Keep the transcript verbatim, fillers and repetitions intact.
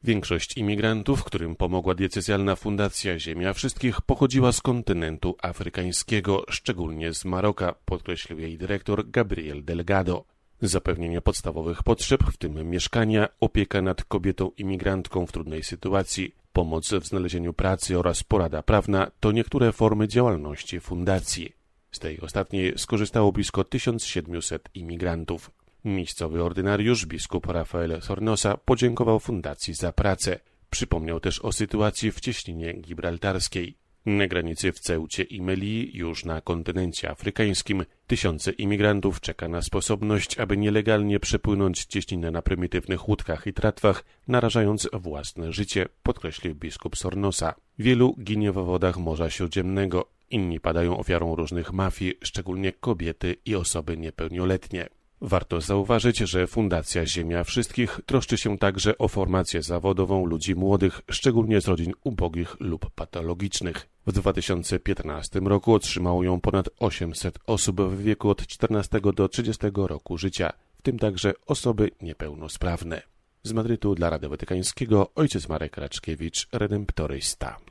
Większość imigrantów, którym pomogła diecezjalna fundacja Ziemia Wszystkich, pochodziła z kontynentu afrykańskiego, szczególnie z Maroka, podkreślił jej dyrektor Gabriel Delgado. Zapewnienie podstawowych potrzeb, w tym mieszkania, opieka nad kobietą imigrantką w trudnej sytuacji, pomoc w znalezieniu pracy oraz porada prawna to niektóre formy działalności fundacji. Z tej ostatniej skorzystało blisko tysiąc siedemset imigrantów. Miejscowy ordynariusz, biskup Rafael Sornosa, podziękował fundacji za pracę. Przypomniał też o sytuacji w cieśninie gibraltarskiej. Na granicy w Ceucie i Melii, już na kontynencie afrykańskim, tysiące imigrantów czeka na sposobność, aby nielegalnie przepłynąć cieśninę na prymitywnych łódkach i tratwach, narażając własne życie, podkreślił biskup Sornosa. Wielu ginie w wodach Morza Śródziemnego, inni padają ofiarą różnych mafii, szczególnie kobiety i osoby niepełnoletnie. Warto zauważyć, że Fundacja Ziemia Wszystkich troszczy się także o formację zawodową ludzi młodych, szczególnie z rodzin ubogich lub patologicznych. W dwa tysiące piętnastym roku otrzymało ją ponad osiemset osób w wieku od czternastego do trzydziestego roku życia, w tym także osoby niepełnosprawne. Z Madrytu dla Radia Watykańskiego ojciec Marek Raczkiewicz, redemptorysta.